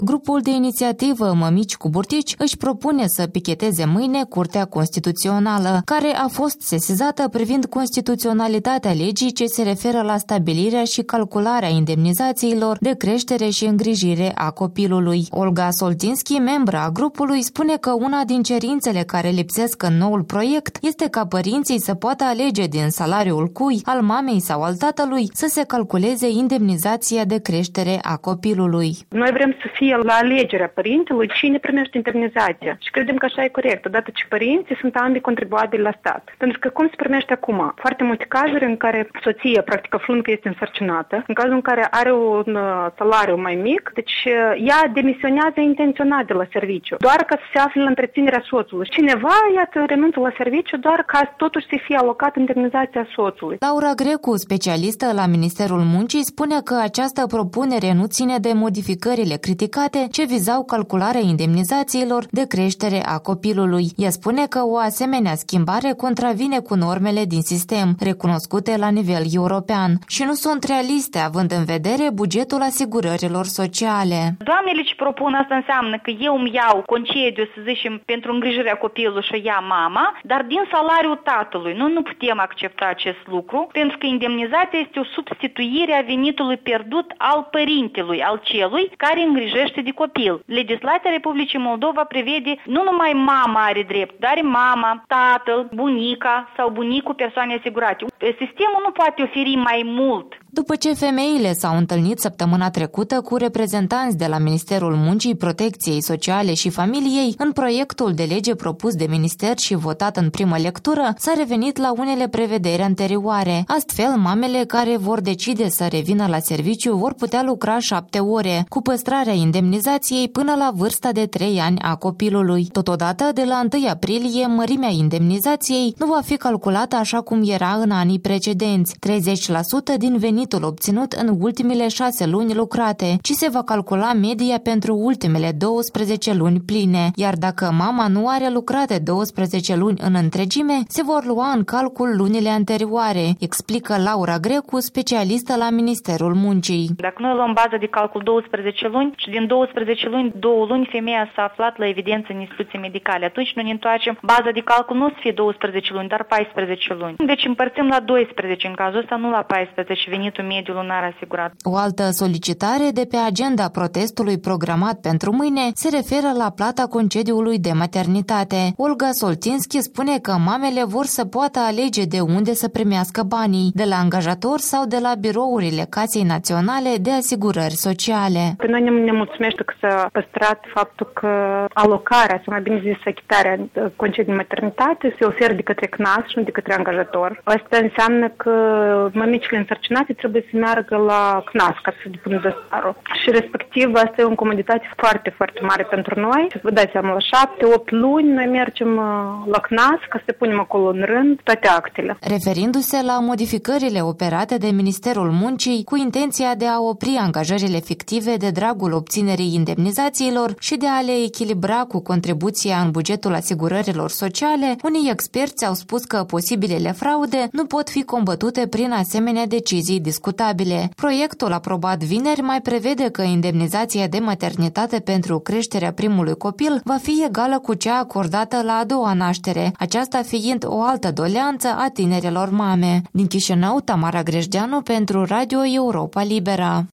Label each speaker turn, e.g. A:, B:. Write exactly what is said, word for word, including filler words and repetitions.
A: Grupul de inițiativă Mămici cu Burtici își propune să picheteze mâine Curtea Constituțională, care a fost sesizată privind constituționalitatea legii ce se referă la stabilirea și calcularea indemnizațiilor de creștere și îngrijire a copilului. Olga Soltinski, membra a grupului, spune că una din cerințele care lipsesc în noul proiect este ca părinții să poată alege din salariul cui, al mamei sau al tatălui, să se calculeze indemnizația de creștere a copilului.
B: Noi vrem să fie la alegerea părintelui cine primește indemnizația și credem că așa e corect, odată ce părinții sunt ambii contribuabili la stat. Pentru că cum se primește acum? Foarte multe cazuri în care soția, practic aflând că este însărcinată, în cazul în care are un salariu mai mic, deci ea demisionează intenționat de la serviciu, doar ca să se afle la întreținerea soțului. Cineva, iată, renunță la serviciu doar ca totuși să fie alocat indemnizația soțului.
A: Laura Grecu, specialistă la Ministerul Muncii, spune că această propunere nu ține de modificările criticate ce vizau calcularea indemnizațiilor de creștere a copilului. Ea spune că o asemenea schimbare contravine cu normele din sistem, recunoscute la nivel european, și nu sunt realiste, având în vedere bugetul asigurărilor sociale.
C: Doamnele ce propun asta înseamnă că eu îmi iau concediu, să zicem, pentru îngrijirea copilului și o ia mama, dar din salariul tatălui. Nu, nu putem accepta acest lucru, pentru că indemnizația este o substituire a venitului pierdut al părintelui, al celui care îngrijește de copil. Legislația Republicii Moldova prevede nu numai mama are drept, dar are mama, tatăl, bunica sau bunicul persoane asigurate. Sistemul nu poate oferi mai mult.
A: După ce femeile s-au întâlnit săptămâna trecută cu reprezentanți de la Ministerul Muncii, Protecției Sociale și Familiei, în proiectul de lege propus de minister și votat în primă lectură, s-a revenit la unele prevederi anterioare. Astfel, mamele care vor decide să revină la serviciu vor putea lucra șapte ore, cu păstrarea indemnizației până la vârsta de trei ani a copilului. Totodată, de la întâi aprilie, mărimea indemnizației nu va fi calculată așa cum era în anii precedenți, treizeci la sută din venit obținut în ultimele șase luni lucrate, ci se va calcula media pentru ultimele douăsprezece luni pline, iar dacă mama nu are lucrate douăsprezece luni în întregime, se vor lua în calcul lunile anterioare, explică Laura Grecu, specialistă la Ministerul Muncii.
C: Dacă noi luăm baza de calcul douăsprezece luni și din douăsprezece luni, două luni femeia s-a aflat la evidență în instituții medicale, atunci noi ne întoarcem, baza de calcul nu să fie douăsprezece luni, dar paisprezece luni. Deci împărțim la doisprezece în cazul ăsta, nu la paisprezece, venit mediul lunar asigurat.
A: O altă solicitare de pe agenda protestului programat pentru mâine se referă la plata concediului de maternitate. Olga Soltinski spune că mamele vor să poată alege de unde să primească banii, de la angajator sau de la birourile Casei Naționale de Asigurări Sociale.
B: Pe noi ne mulțumește că s-a păstrat faptul că alocarea, sau mai bine zis achitarea concediului de maternitate se oferă de către C N A S și nu de către angajator. Asta înseamnă că mămicile însărcinate trebuie să meargă la C N A S ca să depună dosarul. Și respectiv, asta e o comoditate foarte, foarte mare pentru noi. Vă dați seama, la șapte, opt luni noi mergem la C N A S ca să punem acolo în rând toate actele.
A: Referindu-se la modificările operate de Ministerul Muncii cu intenția de a opri angajările fictive de dragul obținerii indemnizațiilor și de a le echilibra cu contribuția în bugetul asigurărilor sociale, unii experți au spus că posibilele fraude nu pot fi combătute prin asemenea decizii discutabile. Proiectul aprobat vineri mai prevede că indemnizația de maternitate pentru creșterea primului copil va fi egală cu cea acordată la a doua naștere, aceasta fiind o altă doleanță a tinerelor mame. Din Chișinău, Tamara Grejdeanu pentru Radio Europa Liberă.